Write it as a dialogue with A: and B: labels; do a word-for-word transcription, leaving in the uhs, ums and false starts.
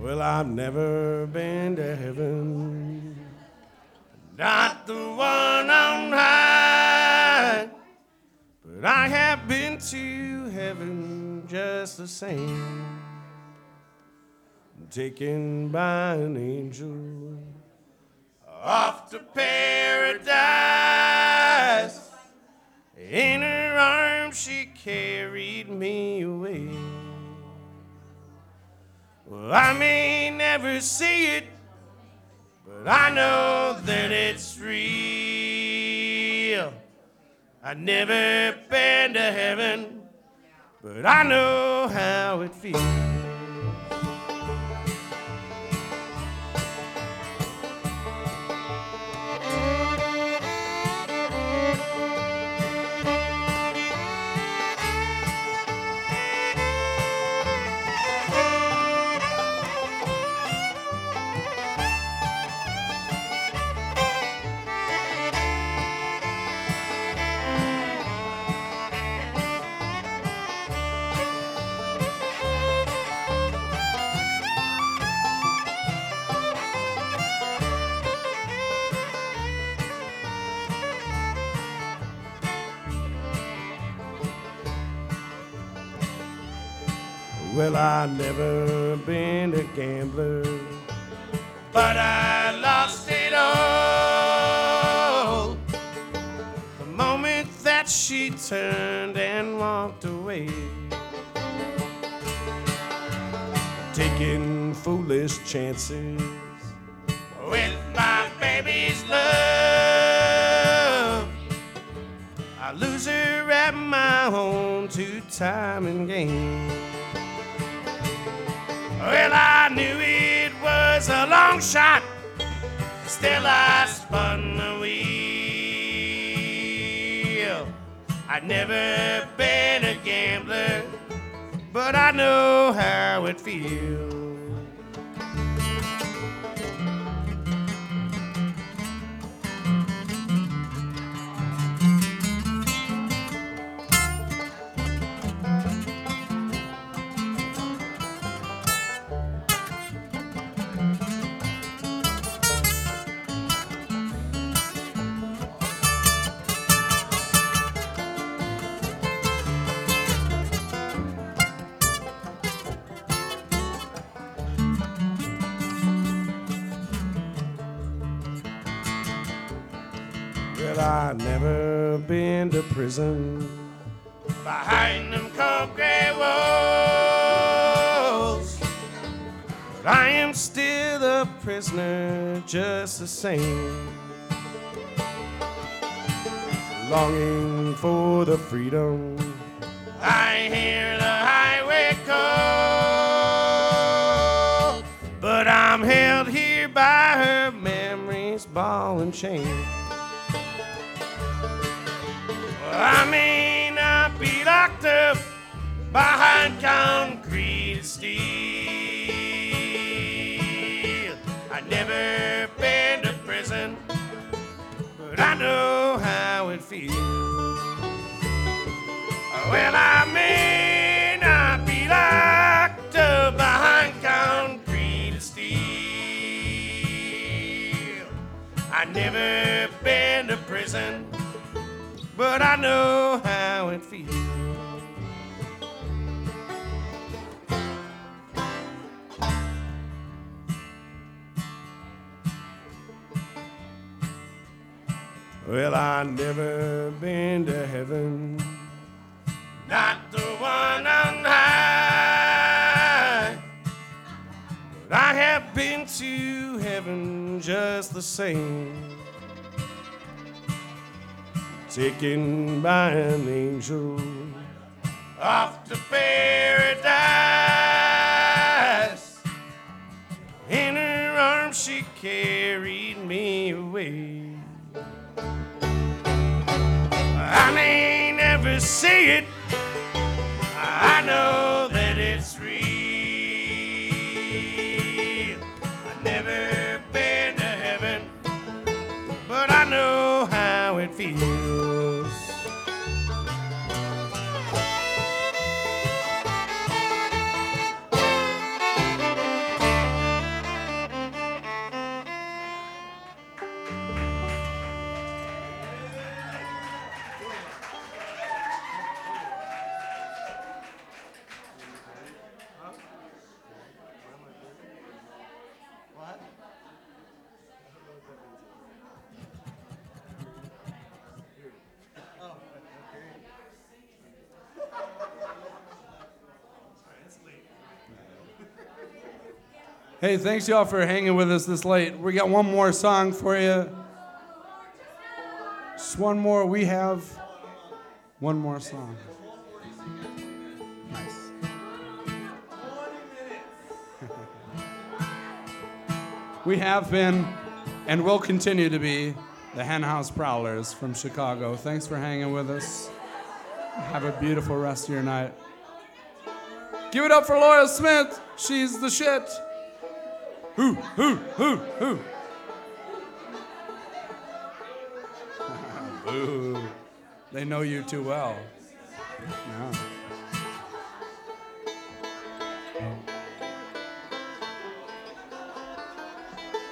A: Well, I've never been to heaven, not the one on high, but I have been to heaven just the same, taken by an angel off to paradise. In her arms she carried me away. Well, I may never see it, but I know that it's real. I've never been to heaven, but I know how it feels. Well, I've never been a gambler, but I lost it all the moment that she turned and walked away, taking foolish chances with my baby's love. I lose her at my home two-time game. Well, I knew it was a long shot, still I spun the wheel. I'd never been a gambler, but I know how it feels. Well, I've never been to prison behind them cold gray walls, but I am still a prisoner just the same, longing for the freedom I hear the highway call, but I'm held here by her memories, ball and chain. I may not be locked up behind concrete and steel. I've never been to prison, but I know how it feels. Well, I may not be locked up behind concrete and steel. I've never been to prison, but I know how it feels. Well, I've never been to heaven, not the one on high, but I have been to heaven just the same, taken by an angel off to paradise. In her arms she carried me away. I may never see it, I know that it's real. I've never been to heaven, but I know how it feels.
B: Hey, thanks y'all for hanging with us this late. We got one more song for you. Just one more. We have one more song. Nice. We have been and will continue to be the Henhouse Prowlers from Chicago. Thanks for hanging with us. Have a beautiful rest of your night. Give it up for Laura Smith. She's the shit. Hoo, hoo, hoo, hoo. Boo. They know you too well. No.